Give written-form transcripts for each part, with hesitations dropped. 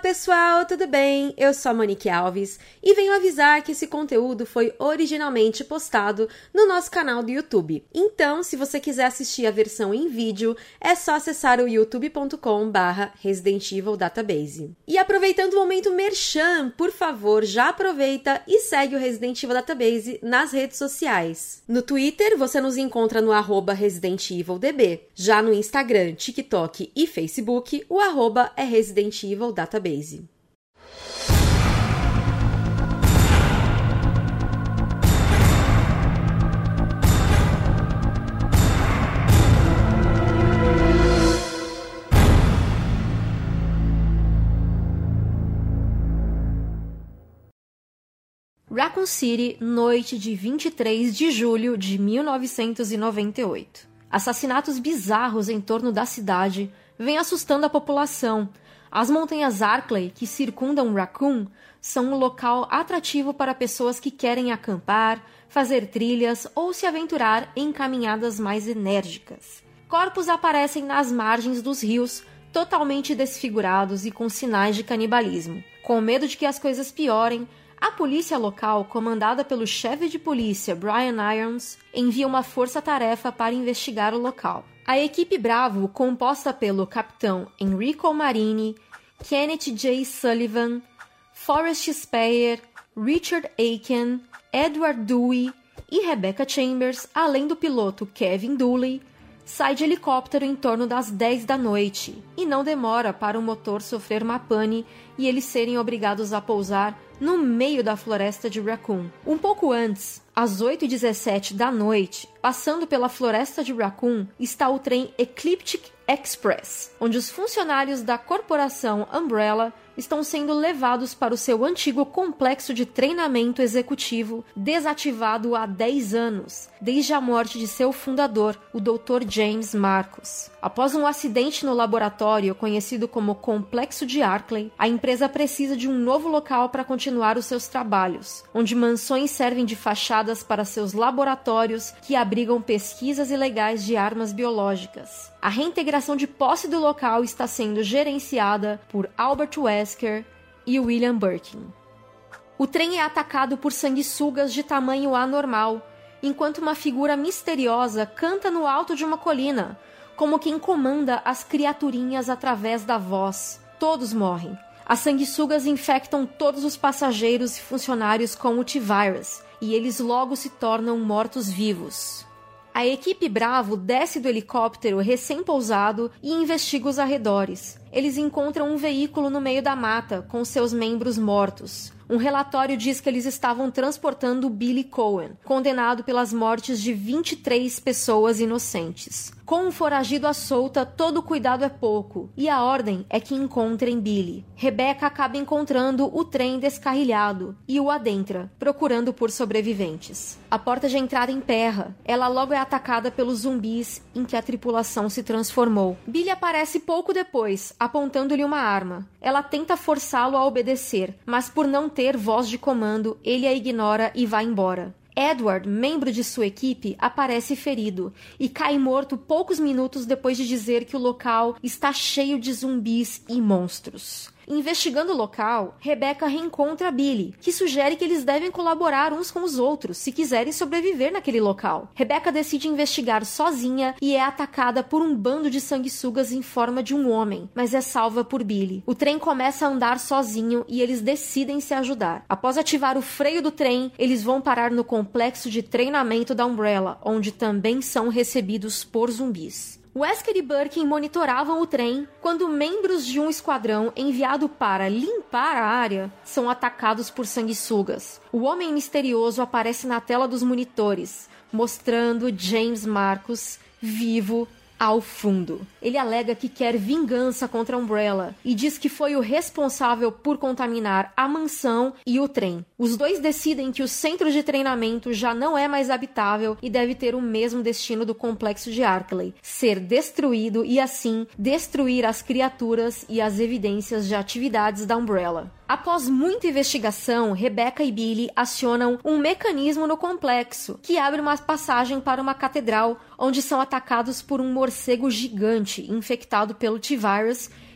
pessoal, tudo bem? Eu sou a Monique Alves e venho avisar que esse conteúdo foi originalmente postado no nosso canal do YouTube. Então, se você quiser assistir a versão em vídeo, é só acessar o youtube.com/Resident Evil Database. E aproveitando o momento merchan, por favor, já aproveita e segue o Resident Evil Database nas redes sociais. No Twitter, você nos encontra no @ResidentEvilDB. Já no Instagram, TikTok e Facebook, o @ é Resident Evil Database. Raccoon City, noite de 23 de julho de 1998. Assassinatos bizarros em torno da cidade vêm assustando a população. As montanhas Arklay, que circundam Raccoon, são um local atrativo para pessoas que querem acampar, fazer trilhas ou se aventurar em caminhadas mais enérgicas. Corpos aparecem nas margens dos rios, totalmente desfigurados e com sinais de canibalismo. Com medo de que as coisas piorem, a polícia local, comandada pelo chefe de polícia Brian Irons, envia uma força-tarefa para investigar o local. A equipe Bravo, composta pelo capitão Enrico Marini, Kenneth J. Sullivan, Forrest Speyer, Richard Aiken, Edward Dewey e Rebecca Chambers, além do piloto Kevin Dooley, sai de helicóptero em torno das 10 da noite e não demora para o motor sofrer uma pane e eles serem obrigados a pousar no meio da floresta de Raccoon. Um pouco antes, às 8h17 da noite, passando pela floresta de Raccoon, está o trem Ecliptic Express, onde os funcionários da corporação Umbrella estão sendo levados para o seu antigo complexo de treinamento executivo, desativado há 10 anos, desde a morte de seu fundador, o Dr. James Marcus. Após um acidente no laboratório, conhecido como Complexo de Arklay, a empresa precisa de um novo local para continuar os seus trabalhos, onde mansões servem de fachadas para seus laboratórios que abrigam pesquisas ilegais de armas biológicas. A reintegração de posse do local está sendo gerenciada por Albert Wesker e William Birkin. O trem é atacado por sanguessugas de tamanho anormal, enquanto uma figura misteriosa canta no alto de uma colina, como quem comanda as criaturinhas através da voz. Todos morrem. As sanguessugas infectam todos os passageiros e funcionários com o T-Virus, e eles logo se tornam mortos-vivos. A equipe Bravo desce do helicóptero recém-pousado e investiga os arredores. Eles encontram um veículo no meio da mata, com seus membros mortos. Um relatório diz que eles estavam transportando Billy Cohen, condenado pelas mortes de 23 pessoas inocentes. Com um foragido à solta, todo cuidado é pouco, e a ordem é que encontrem Billy. Rebecca acaba encontrando o trem descarrilhado e o adentra, procurando por sobreviventes. A porta de entrada emperra. Ela logo é atacada pelos zumbis em que a tripulação se transformou. Billy aparece pouco depois, apontando-lhe uma arma. Ela tenta forçá-lo a obedecer, mas por não ter voz de comando, ele a ignora e vai embora. Edward, membro de sua equipe, aparece ferido e cai morto poucos minutos depois de dizer que o local está cheio de zumbis e monstros. Investigando o local, Rebecca reencontra Billy, que sugere que eles devem colaborar uns com os outros se quiserem sobreviver naquele local. Rebecca decide investigar sozinha e é atacada por um bando de sanguessugas em forma de um homem, mas é salva por Billy. O trem começa a andar sozinho e eles decidem se ajudar. Após ativar o freio do trem, eles vão parar no complexo de treinamento da Umbrella, onde também são recebidos por zumbis. Wesker e Birkin monitoravam o trem quando membros de um esquadrão enviado para limpar a área são atacados por sanguessugas. O homem misterioso aparece na tela dos monitores, mostrando James Marcus vivo ao fundo. Ele alega que quer vingança contra a Umbrella e diz que foi o responsável por contaminar a mansão e o trem. Os dois decidem que o centro de treinamento já não é mais habitável e deve ter o mesmo destino do complexo de Arklay, ser destruído e assim destruir as criaturas e as evidências de atividades da Umbrella. Após muita investigação, Rebecca e Billy acionam um mecanismo no complexo, que abre uma passagem para uma catedral, onde são atacados por um morcego gigante infectado pelo T-Virus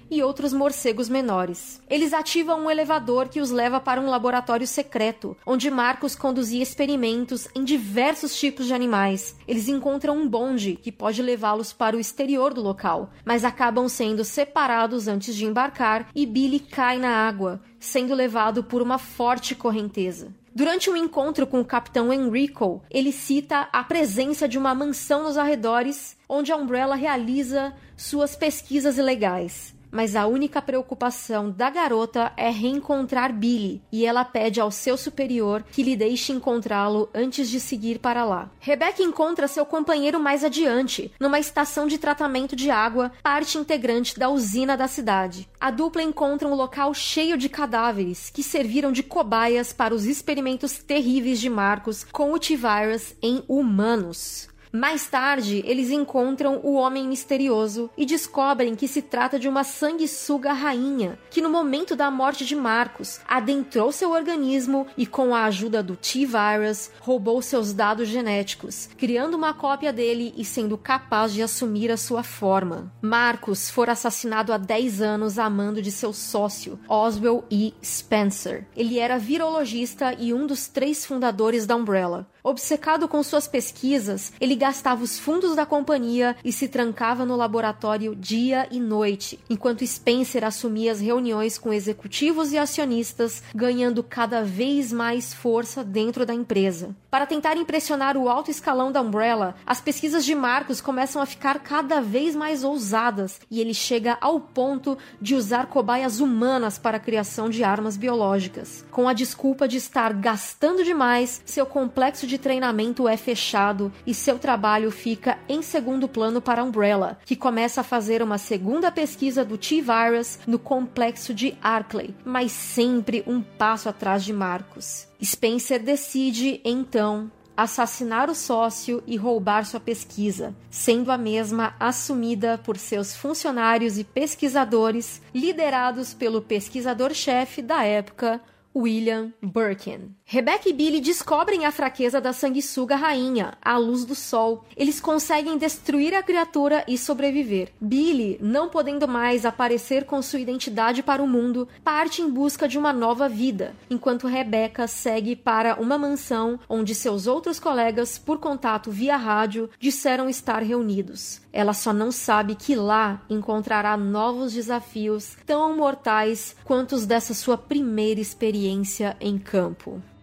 e outros morcegos menores. Eles ativam um elevador que os leva para um laboratório secreto, onde Marcus conduzia experimentos em diversos tipos de animais. Eles encontram um bonde que pode levá-los para o exterior do local, mas acabam sendo separados antes de embarcar e Billy cai na água, sendo levado por uma forte correnteza. Durante um encontro com o Capitão Enrico, ele cita a presença de uma mansão nos arredores, onde a Umbrella realiza suas pesquisas ilegais. Mas a única preocupação da garota é reencontrar Billy, e ela pede ao seu superior que lhe deixe encontrá-lo antes de seguir para lá. Rebecca encontra seu companheiro mais adiante, numa estação de tratamento de água, parte integrante da usina da cidade. A dupla encontra um local cheio de cadáveres que serviram de cobaias para os experimentos terríveis de Marcus com o T-Virus em humanos. Mais tarde, eles encontram o Homem Misterioso e descobrem que se trata de uma sanguessuga rainha, que no momento da morte de Marcus, adentrou seu organismo e com a ajuda do T-Virus, roubou seus dados genéticos, criando uma cópia dele e sendo capaz de assumir a sua forma. Marcus foi assassinado há 10 anos a mando de seu sócio, Oswell E. Spencer. Ele era virologista e um dos 3 fundadores da Umbrella. Obcecado com suas pesquisas, ele gastava os fundos da companhia e se trancava no laboratório dia e noite, enquanto Spencer assumia as reuniões com executivos e acionistas, ganhando cada vez mais força dentro da empresa. Para tentar impressionar o alto escalão da Umbrella, as pesquisas de Marcus começam a ficar cada vez mais ousadas e ele chega ao ponto de usar cobaias humanas para a criação de armas biológicas. Com a desculpa de estar gastando demais, seu complexo de treinamento é fechado e seu trabalho fica em segundo plano para a Umbrella, que começa a fazer uma segunda pesquisa do T-Virus no complexo de Arklay, mas sempre um passo atrás de Marcus. Spencer decide, então, assassinar o sócio e roubar sua pesquisa, sendo a mesma assumida por seus funcionários e pesquisadores, liderados pelo pesquisador-chefe da época, William Birkin. Rebecca e Billy descobrem a fraqueza da sanguessuga rainha, à luz do sol. Eles conseguem destruir a criatura e sobreviver. Billy, não podendo mais aparecer com sua identidade para o mundo, parte em busca de uma nova vida, enquanto Rebecca segue para uma mansão onde seus outros colegas, por contato via rádio, disseram estar reunidos. Ela só não sabe que lá encontrará novos desafios tão mortais quanto os dessa sua primeira experiência em campo.